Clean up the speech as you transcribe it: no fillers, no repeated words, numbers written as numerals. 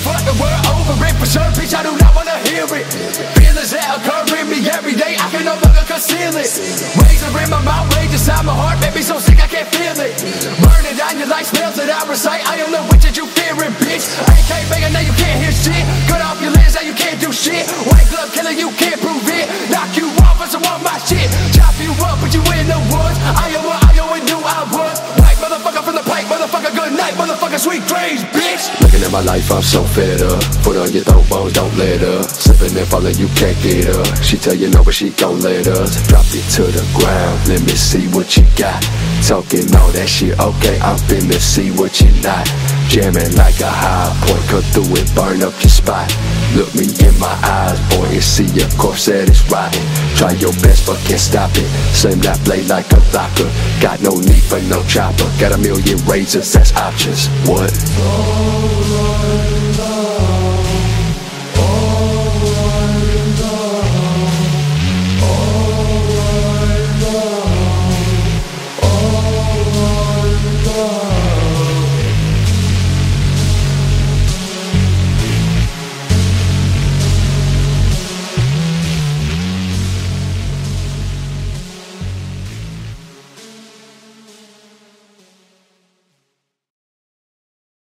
fucking word over it. For sure, bitch, I do not wanna hear it. Feelings that occur in me every day, I can no longer conceal it. Razor in my mouth, rage inside my heart, make me so sick I can't feel it. Burning down your life spells that I recite, I am the witch that you fearing, bitch. AK banging, now you can't hear shit. Cut off your lens, now you can't do shit. White glove killer, you can't prove it. Knock you off, I want my shit. Chop you up, put you in the woods. I am what I always knew I was. White motherfucker from the pipe, motherfucker, good night, motherfucker, sweet dreams, bitch. Looking at my life, I'm so fed up. Put on your throat bones, don't let up. Slipping and falling, you can't get up. She tell you no, but she gon' let us. Drop it to the ground, let me see what you got. Talking all that shit, okay, I'm finna see what you not. Jamming like a high point, cut through it, burn up your spot. Look me in my eyes, boy, and see your corpse that is rotting. Try your best, but can't stop it. Slam that blade like a locker. Got no need for no chopper. Got a million razors, that's options. What?